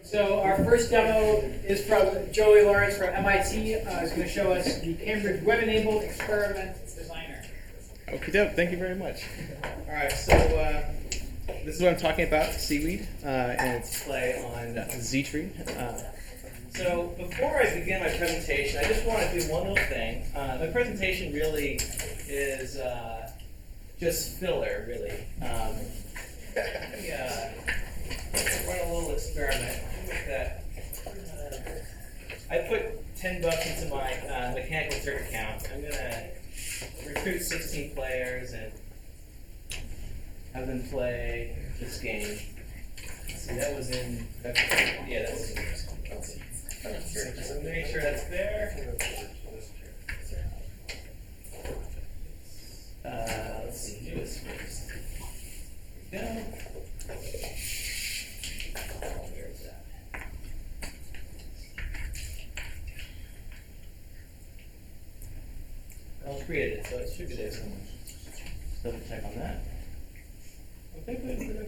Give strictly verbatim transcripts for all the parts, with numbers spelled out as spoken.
So our first demo is from Joey Lawrence from M I T. Uh, he's going to show us the Cambridge Web-Enabled Experiment Designer. Okay, dope. Thank you very much. All right, so uh, this is what I'm talking about, Seaweed, uh, and its play on uh, Z-Tree. Uh, so before I begin my presentation, I just want to do one little thing. Uh, my presentation really is uh, just filler, really. Um, yeah, run a little experiment that uh, I put ten bucks into my uh, Mechanical Turk account. I'm gonna recruit sixteen players and have them play this game. See, that was in. That, yeah, that was in. So make sure that's there. Uh, let's see, newest first. There we go. Where is that? I created it, so it should be there somewhere. Just double check on that. Okay, good.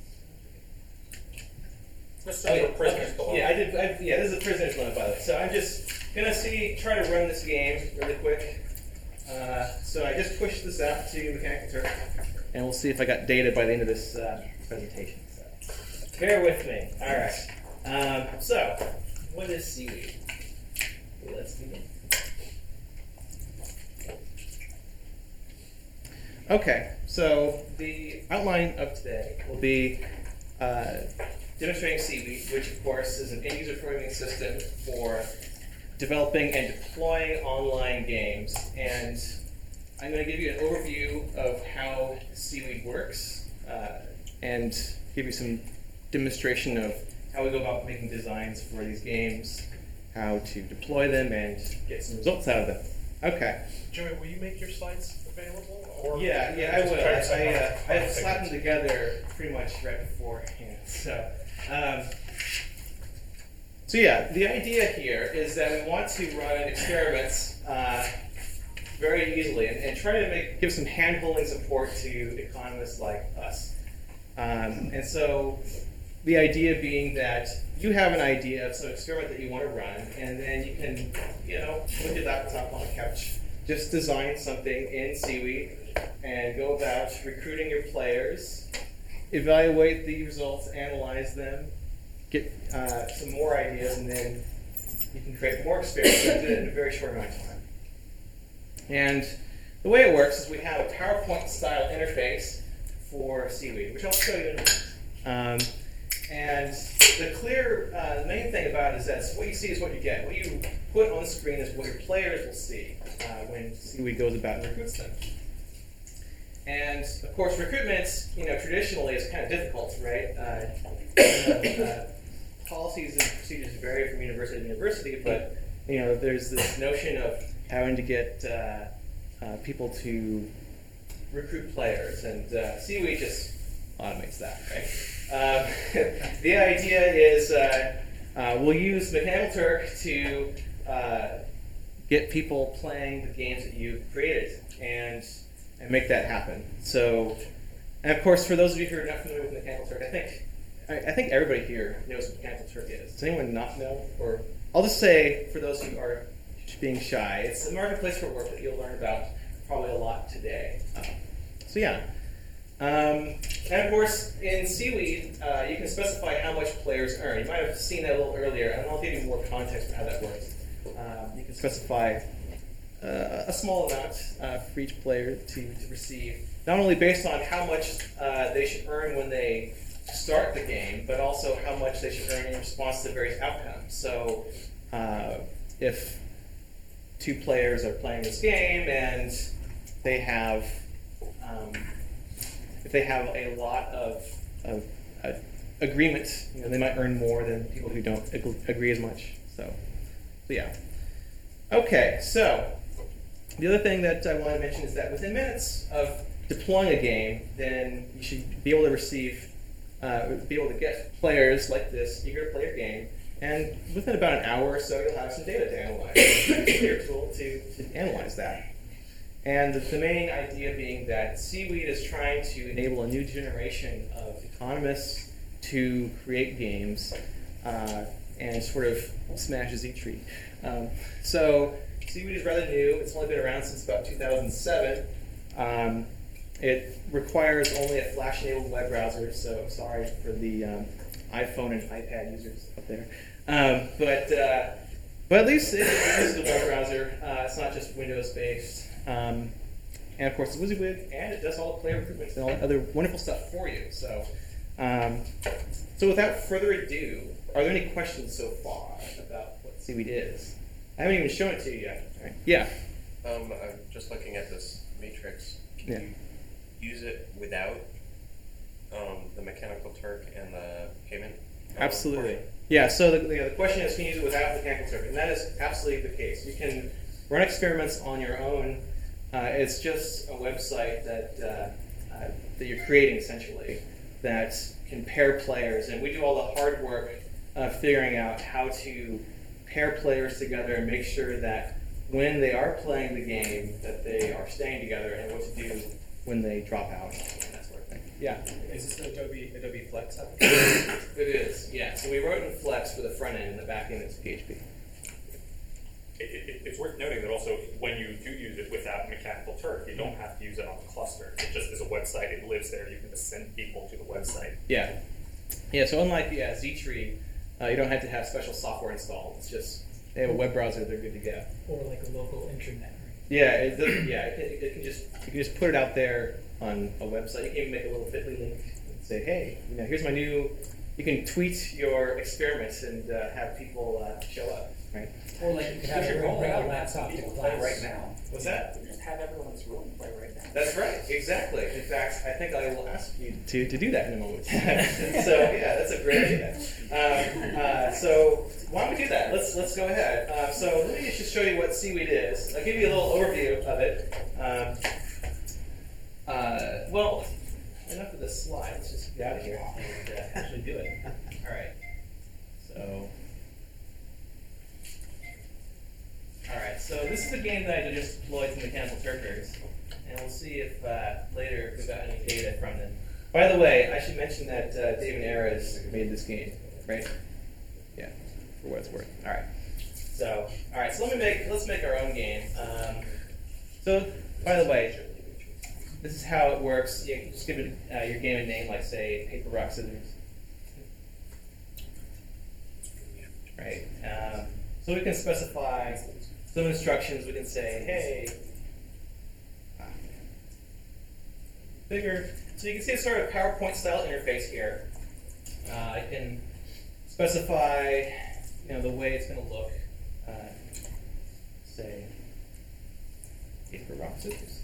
This Oh, is yeah, a prisoner's okay. dilemma. Yeah, I did. I, yeah, this is a prisoner's dilemma, by the way. So I'm just gonna see, try to run this game really quick. Uh, so I just pushed this out to Mechanical Turk, and we'll see if I got data by the end of this uh, presentation. So bear with me. All right. Um, so, what is Seaweed? Let's begin. Okay, so the outline of today will be uh, demonstrating Seaweed, which of course is an end-user programming system for developing and deploying online games. And I'm going to give you an overview of how Seaweed works uh, and give you some demonstration of how we go about making designs for these games, how to deploy them, and get some results out of them. Okay. Joey, will you make your slides available? Or Yeah, yeah, I just will. try to I, set I, up uh, five I slapped them seconds? together pretty much right beforehand. So, um, so yeah, the idea here is that we want to run experiments uh, very easily and, and try to make give some hand-holding support to economists like us. Um, and so, the idea being that you have an idea of some experiment that you want to run, and then you can, you know, look at that laptop on the couch. Just design something in Seaweed and go about recruiting your players, evaluate the results, analyze them, get uh, some more ideas, and then you can create more experiments and do it in a very short amount of time. And the way it works is we have a PowerPoint-style interface for Seaweed, which I'll show you in a minute. Um, and the clear, uh, the main thing about it is that what you see is what you get. What you put on the screen is what your players will see uh, when Seaweed goes about and recruits them. And of course, recruitment, you know, traditionally is kind of difficult, right? Uh, uh, uh, policies and procedures vary from university to university, but you know, there's this notion of having to get uh, uh, people to recruit players, and uh, Seaweed just automates that, right? Um, the idea is uh, uh, we'll use Mechanical Turk to uh, get people playing the games that you've created and and make that happen. So, and of course, for those of you who are not familiar with Mechanical Turk, I think I, I think everybody here knows what Mechanical Turk is. Does anyone not know? Or I'll just say, for those who are being shy, it's a marketplace for work that you'll learn about probably a lot today. Um, so yeah. Um, and of course, in Seaweed, uh, you can specify how much players earn. You might have seen that a little earlier, and I'll give you more context for how that works. Um, you can specify uh, a small amount uh, for each player to, to receive, not only based on how much uh, they should earn when they start the game, but also how much they should earn in response to various outcomes. So, uh, if two players are playing this game and they have um, if they have a lot of, of uh, agreement, you know, they might earn more than people who don't ag- agree as much. So, so yeah. Okay, so the other thing that I want to mention is that within minutes of deploying a game, then you should be able to receive, uh, be able to get players like this eager to play your game, and within about an hour or so, you'll have some data to analyze. It's a clear tool to, to analyze that. And the main idea being that Seaweed is trying to enable a new generation of economists to create games uh, and sort of smash a Z-tree. Um, so Seaweed is rather new. It's only been around since about two thousand seven. Um, it requires only a Flash-enabled web browser, so sorry for the um, iPhone and iPad users out there. Um, but uh, but at least it, it uses a web browser. Uh, it's not just Windows-based. Um, and of course, it's WYSIWYG, and it does all the player improvements and all that other wonderful stuff for you. So, um, so without further ado, are there any questions so far about what Seaweed is? I haven't even shown it to you yet. Right. Yeah. Um, I'm just looking at this matrix. Can Yeah. you use it without um, the Mechanical Turk and the payment? um, Absolutely. portion? Yeah, so the, the, the question is, can you use it without the Mechanical Turk? And that is absolutely the case. You can run experiments on your own. Uh, it's just a website that, uh, uh, that you're creating, essentially, that can pair players. And we do all the hard work of figuring out how to pair players together and make sure that when they are playing the game, that they are staying together, and what to do when they drop out and that sort of thing. Yeah. Is this Adobe Adobe Flex application? It is, yeah. So we wrote in Flex for the front end, and the back end is P H P. It, it, it's worth noting that also when you do use it without Mechanical Turk, you don't have to use it on the cluster. It just is a website. It lives there. You can just send people to the website. Yeah. Yeah, so unlike yeah, Z-Tree, uh, you don't have to have special software installed. It's just, they have a web browser, they're good to go. Or like a local intranet, right? Yeah, it doesn't, yeah, it, it, it can just, you can just put it out there on a website. You can even make a little bit.ly link and say, hey, you know, here's my new, you can tweet your experiments and uh, have people uh, show up, right? Or like you could have should your roll own it out laptop to people class. play right now. What's that? Just have everyone in this room play right now. That's right, exactly. In fact, I think I will ask you to, to do that in a moment. So yeah, that's a great idea. Um, uh, so why don't we do that? Let's let's go ahead. Uh, so let me just show you what Seaweed is. I'll give you a little overview of it. Um, uh, well, enough of the slides. Let's just get out of here and uh, actually do it. All right. So. All right, so this is a game that I just deployed to Mechanical Turkers, and we'll see if uh, later if we've got any data from them. By the way, I should mention that uh, David Ares made this game, right? Yeah, for what it's worth. All right. So, all right. So let me make let's make our own game. Um, so, by the way, this is how it works. You can just give it uh, your game a name, like say paper rock scissors. Right. Um, so we can specify some instructions. We can say, hey, bigger. So you can see a sort of PowerPoint style interface here. Uh, I can specify, you know, the way it's going to look. Uh, say, paper rock scissors.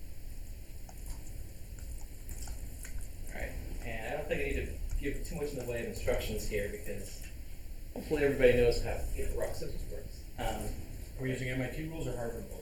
All right, and I don't think I need to give too much in the way of instructions here because hopefully everybody knows how paper rock scissors works. Um, Are we using M I T rules or Harvard rules?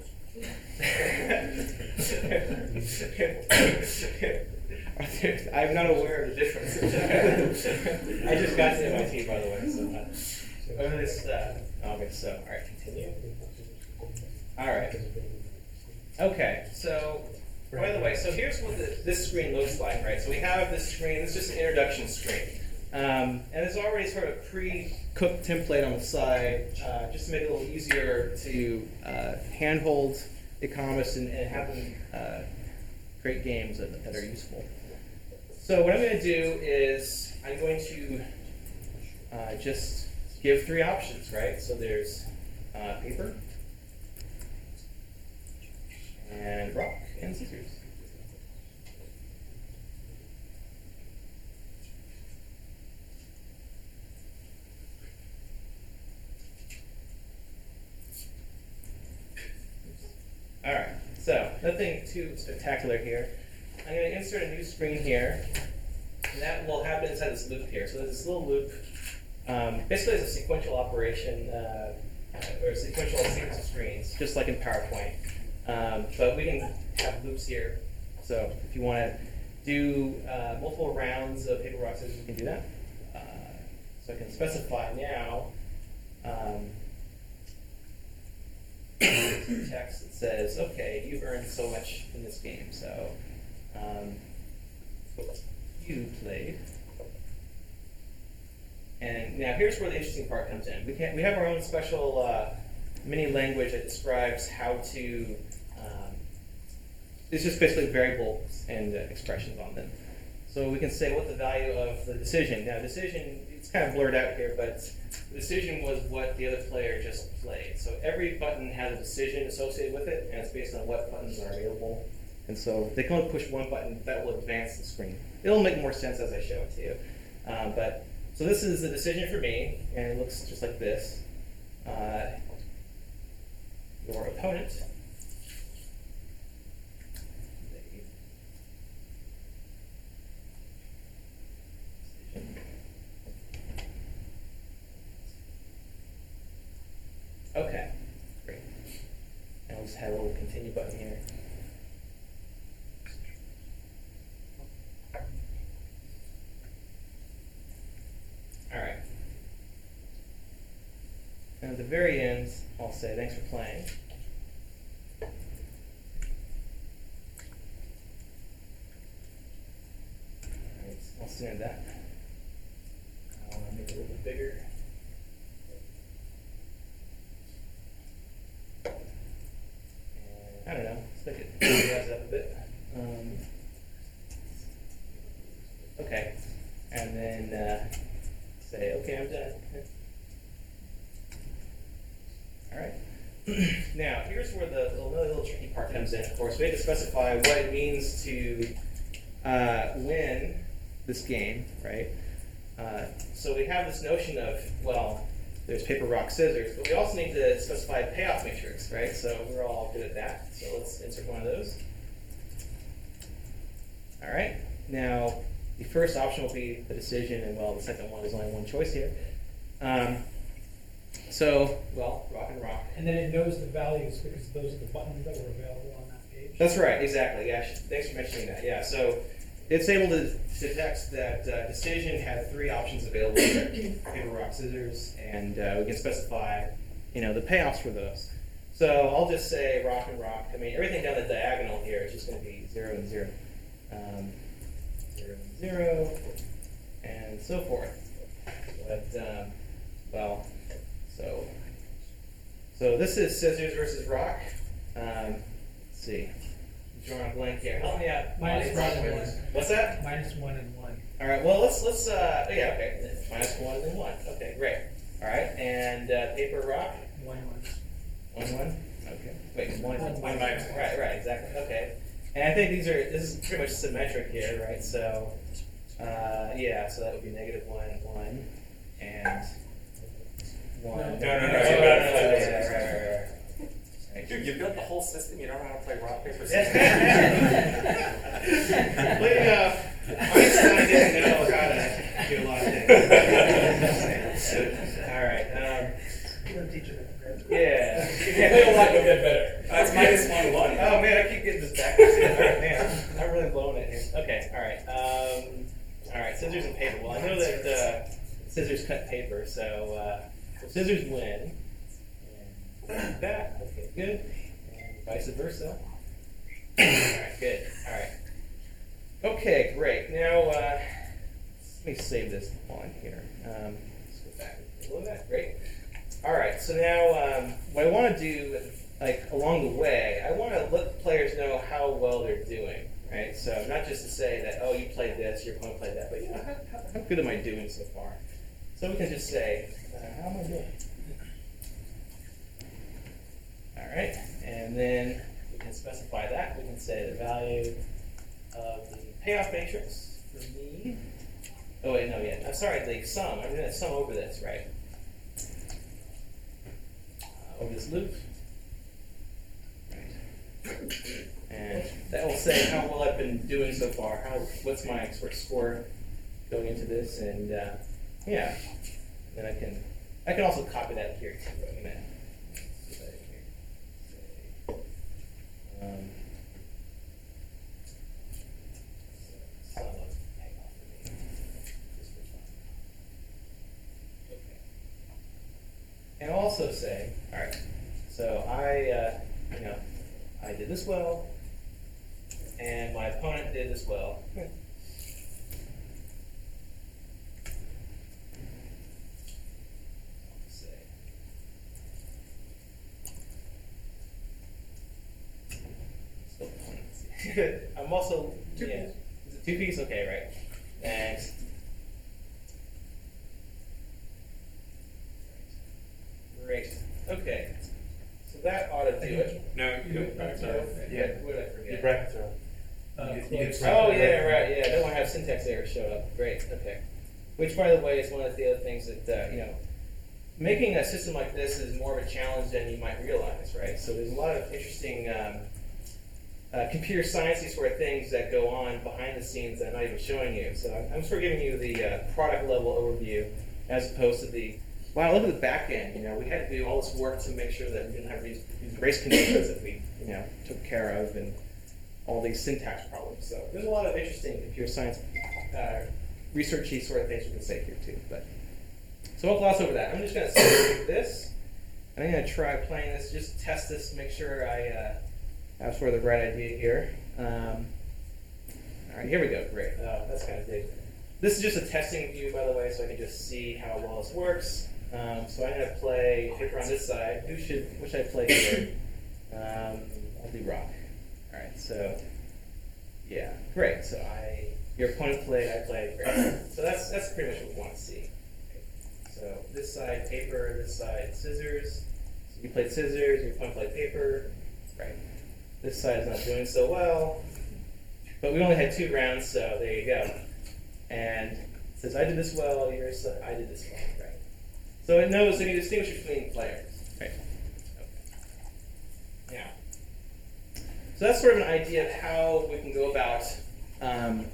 I'm not aware of the difference. I just got to M I T, by the way. So, uh, this uh, August. So, all right, continue. All right. Okay. So, by the way, so here's what the, this screen looks like, right? So we have this screen. This is just an introduction screen, um, and there's already sort of a pre-cooked template on the side, uh, just to make it a little easier to uh, handhold economists and, and have them uh, create games that, that are useful. So what I'm going to do is I'm going to uh, just give three options, right? So there's uh, paper, and rock, and scissors. All right, so nothing too spectacular here. I'm going to insert a new screen here, and that will happen inside this loop here. So there's this little loop. Um, basically, it's a sequential operation, uh, or a sequential sequence of screens, just like in PowerPoint. Um, but we can have loops here. So if you want to do uh, multiple rounds of paper rock scissors, you can do that. Uh, so I can specify now um, text that says, okay, you've earned so much in this game. So um, you played And now here's where the interesting part comes in. We can we have our own special uh, mini language that describes how to. Um, it's just basically variables and uh, expressions on them. So we can say what the value of the decision. Now decision, it's kind of blurred out here, but the decision was what the other player just played. So every button has a decision associated with it, and it's based on what buttons are available. And so they can only push one button that will advance the screen. It'll make more sense as I show it to you. Um, but so this is the decision for me, and it looks just like this. Uh, your opponent. Okay, great. And we'll just have a little continue button here. All right. And at the very end, I'll say thanks for playing. All right, I'll send that. I'll make it a little bit bigger. I don't know, let's make it rise up a bit. Um, okay, and then uh, say, okay, I'm done. All right. Now, here's where the little, another little tricky part comes in, of course. We have to specify what it means to uh, win this game, right? Uh, so we have this notion of, well, there's paper, rock, scissors, but we also need to specify a payoff matrix, right? So we're all good at that. So let's insert one of those. All right. Now, the first option will be the decision, and well, the second one is only one choice here. Um, so, well, rock and rock. And then it knows the values because those are the buttons that were available on that page. That's right, exactly. Yeah, thanks for mentioning that. Yeah, so it's able to detect that uh, decision had three options available: paper, rock, scissors, and uh, we can specify, you know, the payoffs for those. So I'll just say rock and rock. I mean, everything down the diagonal here is just going to be zero and zero, um, zero and zero, and so forth. But um, well, so so this is scissors versus rock. Um, let's see. Drawing a blank here. Help me out. Minus one and one. What's that? Minus one and one. All right. Well, let's let's. Uh, yeah. Okay. Minus one and one. Okay. Great. All right. And uh, paper rock. One one. One one. Okay. Wait. One. One, One one. minus. Right. Right. Exactly. Okay. And I think these are. This is pretty much symmetric here, right? So, uh, yeah. So that would be negative one and one, and one. No, no, no, Oh, no, no, you no, got no, it. no, yeah, right, right, right. Dude, you've got the whole system. You don't know how to play rock, paper, Well, scissors. you know, Einstein didn't know how to do a lot of things. All right. Um, yeah. You play a lot, you'll get better. That's minus one one. Oh man, I keep getting this backwards. All right, man, I'm really blowing it here. Okay. All right. Um, all right. Scissors and paper. Well, I know that uh, scissors cut paper, so, uh, so scissors win. And that. Okay. Good. And vice versa. All right. Good. All right. Okay, great. Now, uh, let me save this on here. Um, let's go back a little bit. Great. All right. So now, um, what I want to do, like along the way, I want to let players know how well they're doing. Right. So not just to say that, oh, you played this, your opponent played that, but you know, how, how, how good am I doing so far? So we can just say, uh, how am I doing? All right. And then we can specify that. We can say the value of the payoff matrix for me. Oh wait, no, yeah. I'm sorry, the sum. I'm going to sum over this, right? Uh, over this loop. Right. And that will say how well I've been doing so far. How what's my sort of score going into this, and uh, yeah. Then I can I can also copy that here too. I'm going to do that here. Say, um, And also say, all right, so I, uh, you know, I did this well, and my opponent did this well. I'm also two yeah. Is it two piece? Okay, right. Thanks. Great. Okay. So that ought to do it. No, you sorry. Yeah. What did I forget? Your brackets are. Uh, You- you close. get- Oh yeah, right. Yeah, I don't want to have syntax errors show up. Great. Okay. Which, by the way, is one of the other things that uh, you know, making a system like this is more of a challenge than you might realize, right? So there's a lot of interesting um, uh, computer sciencey sort of things that go on behind the scenes that I'm not even showing you. So I'm, I'm sort of giving you the uh, product level overview as opposed to the wow. Look at the back end. You know, we had to do all this work to make sure that we didn't have these, these race conditions that we you know took care of and all these syntax problems. So there's a lot of interesting computer science uh, researchy sort of things we can say here too. But so I'll gloss over that. I'm just going to save this. And I'm going to try playing this, just test this, make sure I uh, have sort of the right idea here. Um, all right, here we go. Great. Oh, that's kind of big. This is just a testing view, by the way, so I can just see how well this works. Um, so I'm going to play paper on this side. Who should? What should I play here? Um, I'll do rock. All right. So yeah, great. So I, your opponent played, I played. Great. So that's that's pretty much what we want to see. So this side paper, this side scissors. So you played scissors, your opponent played paper. Right. This side is not doing so well. But we only had two rounds, so there you go. And it says I did this well, yours I did this well, right? So it knows that you distinguish between players. Right. Okay. Yeah. So that's sort of an idea of how we can go about um,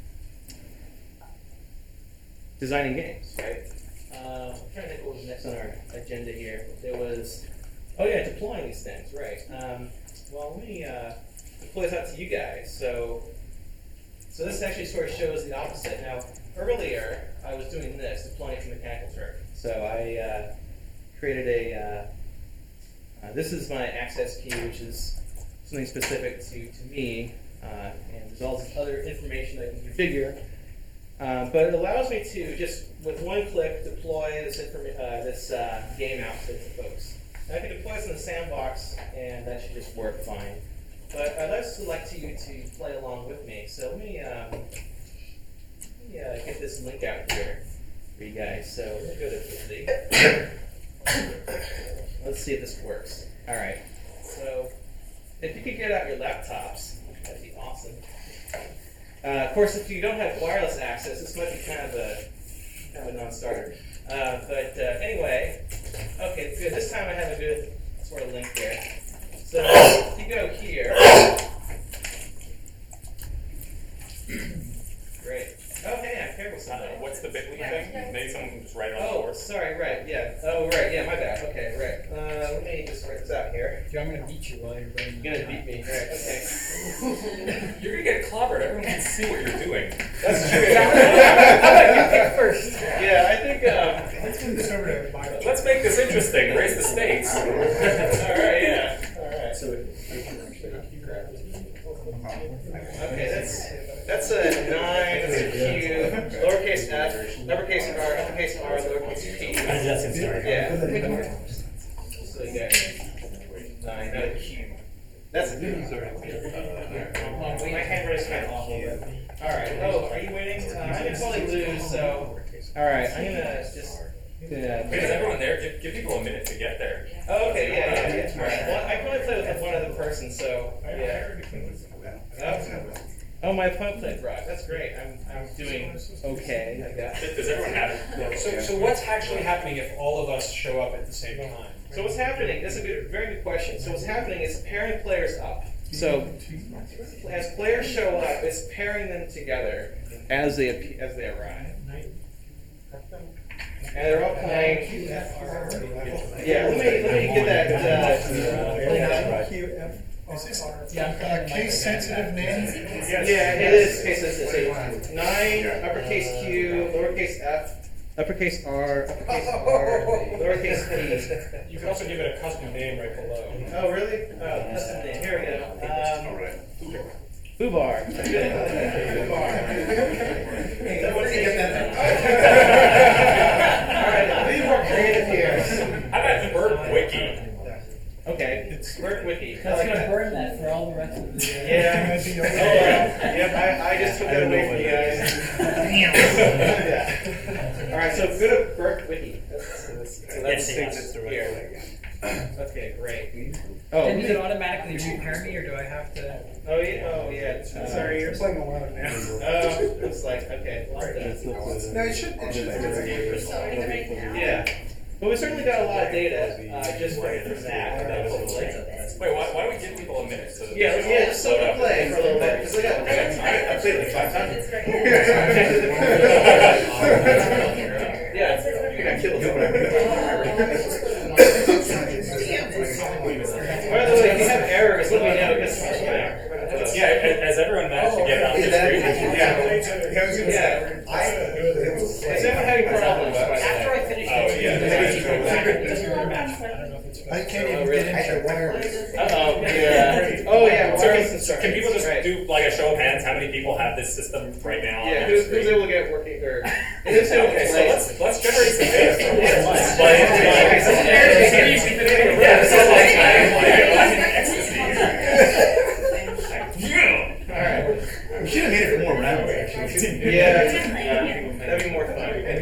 designing games, right? Uh, I'm trying to think what was next on our agenda here. There was, oh yeah, deploying these things, right? Um, well, let me uh, deploy this out to you guys. So, so this actually sort of shows the opposite. Now, earlier I was doing this, deploying it to Mechanical Turk. So I uh, created a. Uh, uh, this is my access key, which is something specific to to me, uh, and there's all this other information I can configure. Um, but it allows me to just, with one click, deploy this informa- uh, this uh, game out to folks. And I can deploy this in the sandbox, and that should just work fine. But I'd like to select you to play along with me. So let me, um, let me uh, get this link out here for you guys. So let's go to the. Let's see if this works. All right. So if you could get out your laptops, that'd be awesome. Uh, of course, if you don't have wireless access, this might be kind of a kind of a non-starter. Uh, but uh, anyway, okay, good. This time I have a good sort of link here. So if you go here, great. Oh, hey, I'm careful somebody. Uh, what's the Bitly thing? Maybe someone can just write it on the Oh, board. sorry, right, yeah. Oh, right, yeah, my bad. Okay, right. Uh, let me just write this out here. I'm going to beat you while you're running. You're gonna beat me, right? Okay. You're gonna get clobbered. Everyone can see what you're doing. That's true. How about you pick first? Yeah, I think. Um, Let's move this over to my. Let's make this interesting. Raise the stakes. all right, yeah. All right. So Okay, that's that's a nine, that's a Q, lowercase f, uppercase R, uppercase R, lowercase p. Yeah. So you got nine, not a Q. That's a good. My handwriting's kind of awful. All right. Oh, are you waiting? Uh, I'm gonna probably lose. So, all right. I'm gonna just. Gonna, Because everyone there, give, give people a minute to get there. Oh, okay. Yeah. Yeah. yeah. All right. Well, I can only play with one other person, so yeah. Oh. Oh, my opponent played rock. That's great. I'm I'm doing okay, I guess. Does, does everyone have it? So, so what's actually happening if all of us show up at the same time? So what's happening? That's a good, very good question. So what's happening is pairing players up. So as players show up, it's pairing them together as they appe- as they arrive. And they're all playing. Yeah, let me let me get that. Uh, Is this a case-sensitive name? Yeah, it is case sensitive. So nine, uppercase Q, lowercase f, uppercase R, uppercase R, lowercase p. You can also give it a custom name right below. Oh, really? Oh, that's the name. Here we go. Um, Foobar. Good. Foobar. Where did you get that? All right, be more creative here. How about Bird Wiki? Okay, it's Bird Wiki. That's going to burn that for all the rest of the day. Yeah. the Oh, only. uh, yep, I, I just took that away from you guys. Yeah. All right, so go to Burke Wiki. That's, that's, so that's Yes, yes. here. Okay, great. Oh, And does it automatically repair me, or do I have to? oh yeah, oh yeah. Uh, Sorry, you're playing along now. Oh, it's like okay. Well done. No, it should, it should. Yeah, but we certainly got a lot of data uh, just from from that. About hopefully. Wait, why, why don't we give people a minute to Yeah, let's- yeah, just so we can play for a little bit. 'Cause I got, I got tired. I played it like five times. Yeah, you got killed. By the way, if you have errors, let me know. Because, you know, Yeah, as everyone managed to get out this screen. yeah, yeah. Is anyone having problems? By the After way? I finish Oh, it, yeah. it doesn't really matter. I can't even get into wireless. Uh-oh, yeah. Oh, yeah, So wireless can, instructions. can people just Right. do like a show of hands? How many people have this system right now? on Yeah, their who's, screen? who's able to get it working? Or who's able to Okay, so play? let's let's generate some data from Yeah. this. Like, like, yeah, so like, I'm like, I'm in ecstasy. Alright. We should have made it more round, actually. Yeah, yeah, that'd be more fun.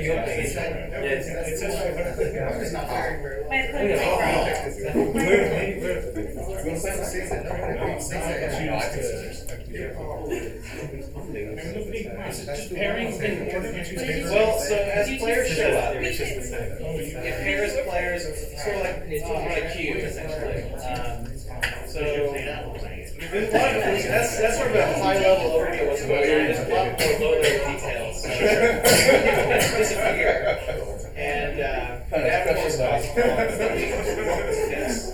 Pairings in order to. Well, so as players show up, it pairs players sort of like it's sort of like cube essentially. Um, so there's a lot of that's that's sort of a high level overview of what's going on. There's a lot more low level details. So people disappear and uh, that was possible. Yes.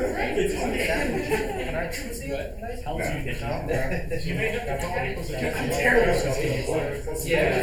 Yeah.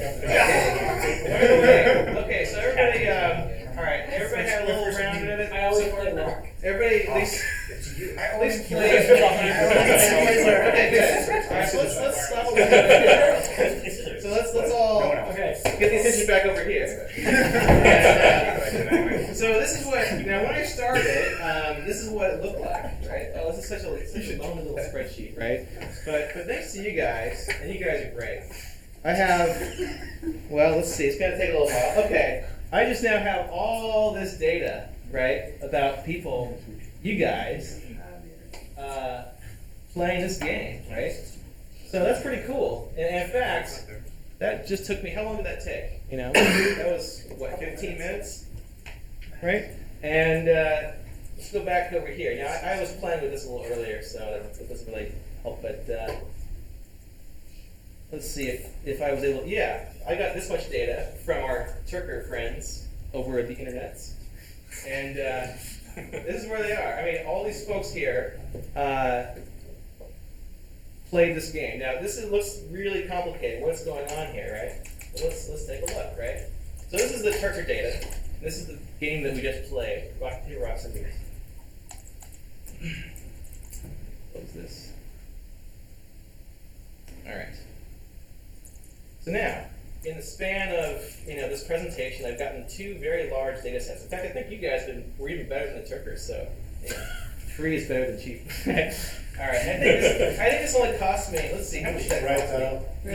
Okay. Okay. So everybody, um, all right. Everybody had a little round of it. I always play rock. Everybody, at least, at least play. Okay, good. All right. So let's let's stop. a little bit. So let's let's all Okay. get the attention back over here. And, uh, so this is what now when I started, um, this is what it looked like, right? Oh, this is such a such a lonely little spreadsheet, right? But but thanks to you guys, and you guys are great. I have, well, let's see. It's gonna take a little while. Okay, I just now have all this data, right, about people, you guys, uh, playing this game, right? So that's pretty cool. And in fact, that just took me. How long did that take? You know, that was what, fifteen minutes, right? And uh, let's go back over here. Now, I, I was playing with this a little earlier, so that doesn't really help. But uh, let's see if if I was able. Yeah, I got this much data from our Turker friends over at the internets, and uh, this is where they are. I mean, all these folks here. Uh, played this game. Now this is, looks really complicated. What's going on here, right? So let's let's take a look, right? So this is the Turker data. This is the game that we just played. Rock, paper, rock, scissors. Close this. All right. So now, in the span of you know this presentation, I've gotten two very large data sets. In fact, I think you guys have been, were even better than the Turkers. So, you know, free is better than cheap. All right, I think this, I think this only cost me. Let's see how much that cost me.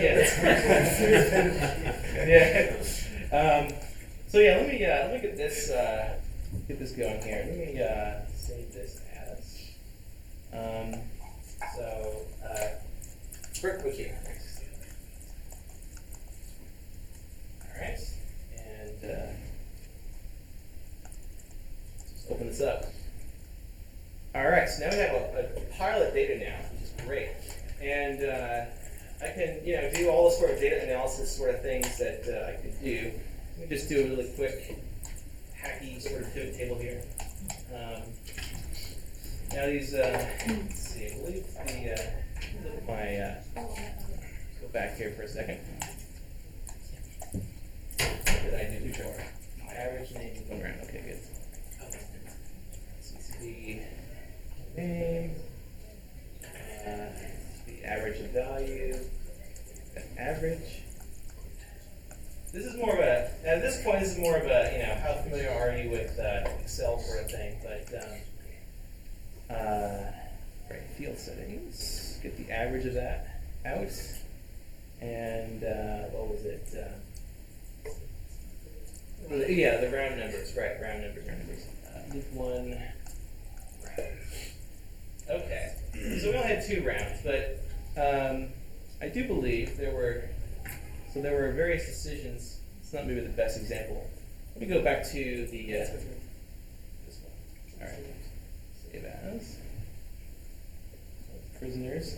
Yeah. yeah. Um, so yeah, let me uh, let me get this uh, get this going here. Let me uh, save this as. Um, so, uh, Brick Wiki. All right, and uh, just open this up. All right, so now we have a, a pile of data now, which is great, and uh, I can, you know, do all the sort of data analysis sort of things that uh, I can do. Let me just do a really quick, hacky sort of pivot table here. Um, now these, uh, let's see, I believe the, uh, look at my, uh, go back here for a second. What did I do before? My average name is going around. Okay, good. C C B name, uh, the average of value, the average. This is more of a, at this point, this is more of a, you know, how familiar are you with uh, Excel sort of thing, but, um, uh, right, field settings, get the average of that. out. And uh, what was it? Uh, yeah, the round numbers, right? Round numbers, round numbers. Uh, leave one. Okay, so we only had two rounds, but um, I do believe there were. So there were various decisions. It's not maybe the best example. Let me go back to the. Uh, this one. All right. Save as. Prisoners.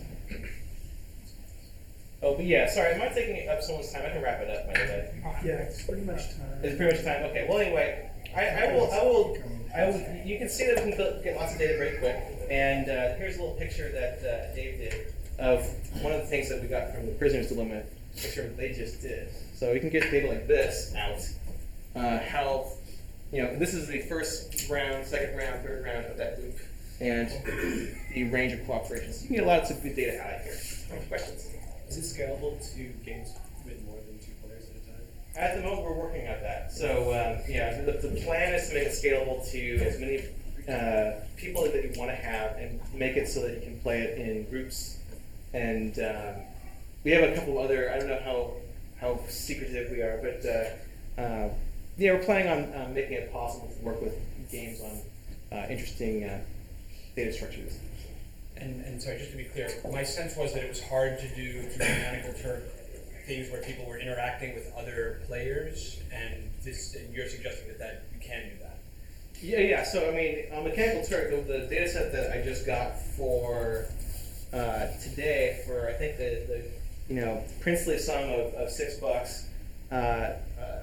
Oh, but yeah, sorry, am I taking up someone's time? I can wrap it up, by the way. Yeah, it's pretty much time. It's pretty much time. Okay. Well, anyway, I, I will. I will. I will. You can see that we can build- get lots of data very quick. And uh, here's a little picture that uh, Dave did of one of the things that we got from the Prisoner's Dilemma. Picture that they just did. So we can get data like this out. Uh, how, you know, this is the first round, second round, third round of that loop, and the range of cooperation. So you can get lots of good data out of here. Any questions? Is it scalable to games with more than two players at a time? At the moment, we're working on that. So, um, yeah, the, the plan is to make it scalable to as many uh, people that you want to have, and make it so that you can play it in groups. And um, we have a couple other. I don't know how how secretive we are, but uh, uh, yeah, we're planning on uh, making it possible to work with games on uh, interesting uh, data structures. And, and sorry, just to be clear, my sense was that it was hard to do through Mechanical Turk things where people were interacting with other players, and this, and you're suggesting that, that you can do that. Yeah, yeah. So I mean, on Mechanical Turk, the, the data set that I just got for uh, today, for I think the, the you know princely sum of, of six bucks, uh, uh,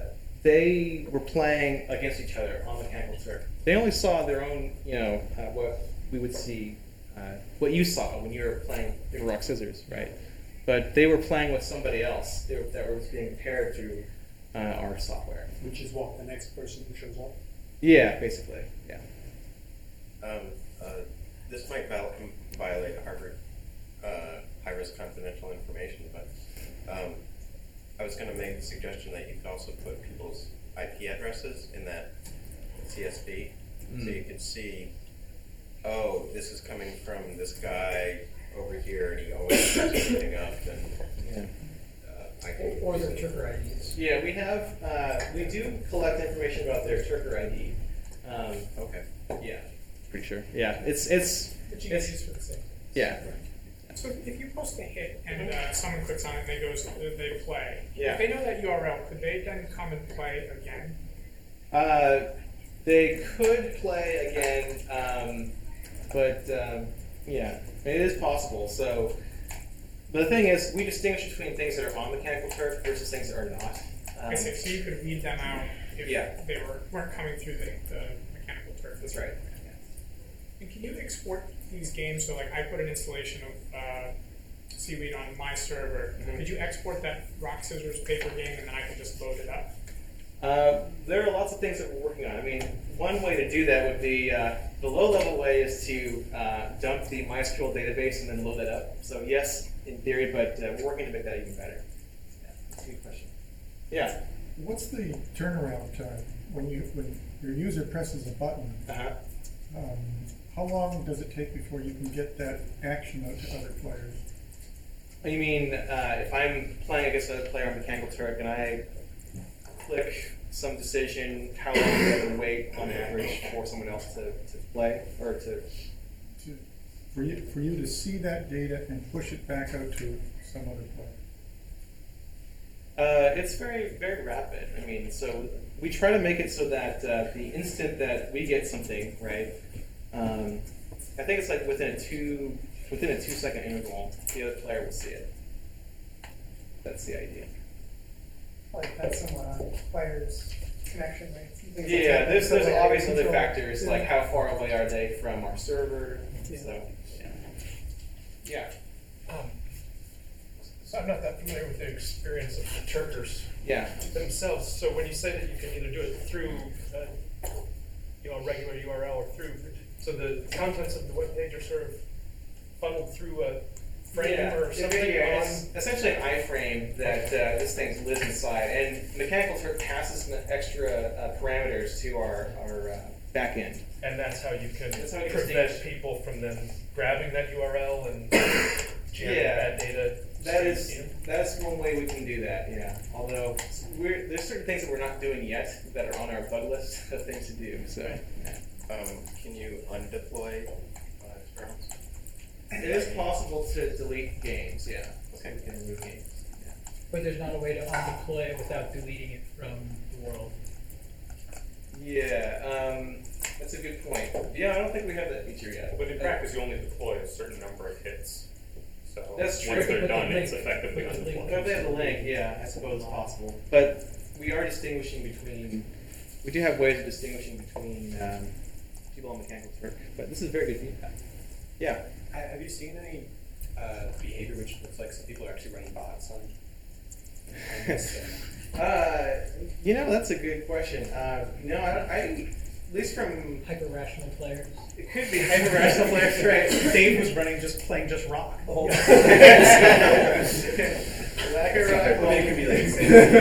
they were playing against each other on Mechanical Turk. They only saw their own, you know, uh, what we would see, uh, what you saw when you were playing rock scissors, right? But they were playing with somebody else. They were, that was being paired through uh, our software. Which is what, the next person who shows up? Yeah, basically. Yeah. Um, uh, this might viol- violate Harvard uh, high-risk confidential information, but um, I was going to make the suggestion that you could also put people's I P addresses in that C S V, mm. so you could see, oh, this is coming from this guy over here, and he always sets everything up, and yeah. uh, I can. Or their Turker I Ds. Yeah, we have. Uh, we do collect information about their Turker I D. Um, Okay. yeah, pretty sure. Yeah, it's it's But you can it's use for the same. yeah. So if you post a hit and uh, someone clicks on it and they goes, they play. Yeah. If they know that U R L, could they then come and play again? Uh, they could play again, um, but um, yeah, it is possible. So, but the thing is, we distinguish between things that are on Mechanical Turk versus things that are not. Um, I see. So you could read them out if Yeah. they were, weren't coming through the, the Mechanical Turk. That's right. And can you export these games? So, like, I put an installation of uh, Seaweed on my server. Mhm. Could you export that rock scissors paper game and then I could just load it up? Uh, there are lots of things that we're working on. I mean, one way to do that would be, uh, the low-level way is to uh, dump the MySQL database and then load that up. So yes, in theory, but uh, we're working to make that even better. Yeah, that's a good question. Yeah. What's the turnaround time when you when your user presses a button? Uh-huh. Um, how long does it take before you can get that action out to other players? You mean, uh, if I'm playing against a player on Mechanical Turk and I click some decision, how long do I have to wait on average for someone else to, to play or to? To, for you for you to see that data and push it back out to some other player. Uh, it's very, very rapid. I mean, so we try to make it so that uh, the instant that we get something, right, um, I think it's like within a two, within a two-second interval, the other player will see it. That's the idea. Like that's somewhat on players' connection rates. and things like Yeah, that. there's So there's they obvious have other control. factors Yeah. like how far away are they from our server. Yeah. So yeah. Yeah. Um, so I'm not that familiar with the experience of the Turkers Yeah. themselves. So when you say that you can either do it through, uh, you know, a regular U R L or through, so the contents of the web page are sort of funneled through a frame yeah, or it- something yeah, on. it's essentially an iframe that uh, this thing lives inside, and Mechanical Turk passes some extra uh, parameters to our our uh, backend. And that's how you can That's how you prevent distinguish. people from then grabbing that U R L and jamming Yeah. that data. That is that's one way we can do that. Yeah. Although we're, there's certain things that we're not doing yet that are on our bug list of things to do. So Um, can you undeploy uh, experiments? it is possible to delete games. Yeah. Okay. We can remove games. Yeah. But there's not a way to undeploy it without deleting it from the world. Yeah. Um, that's a good point. Yeah, I don't think we have that feature yet. But in practice, you only deploy a certain number of hits. So That's true. once they're But the done, link- it's effectively but the link- undeployed. Well, if they have the link, yeah, I suppose it's possible. But we are distinguishing between, we do have ways of distinguishing between um, people on Mechanical Turk. But this is very good feedback. Yeah. Ha- Have you seen any uh, behavior which looks like some people are actually running bots on, on this? Uh, Uh, you know, that's a good question. Uh, no, I, don't- I, at least from, Hyper-rational players. it could be hyper-rational players, right? Dave was running just playing just rock the whole time. Lack of rock. Well, it could be like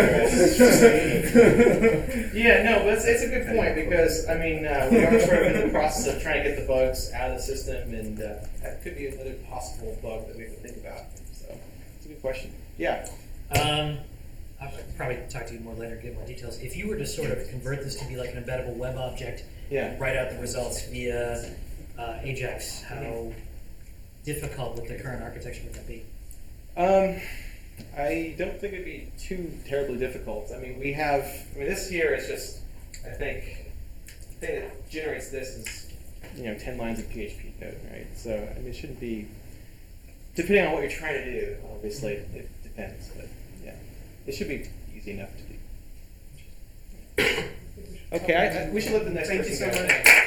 Yeah, no, but it's, it's a good point because, I mean, uh, we are sort of in the process of trying to get the bugs out of the system, and uh, that could be another possible bug that we have to think about. So, it's a good question. Yeah. Um, I'll probably talk to you more later, get more details. If you were to sort of convert this to be like an embeddable web object, Yeah. write out the results via uh, Ajax, how Mhm. difficult with the current architecture would that be? Um, I don't think it'd be too terribly difficult. I mean, we have, I mean, this here is just, I think, the thing that generates this is, you know, ten lines of P H P code, right? So, I mean, it shouldn't be, depending on what you're trying to do, obviously, it depends, but yeah, it should be easy enough to do. Okay, I, I, we should let the next Thank you person so go. much.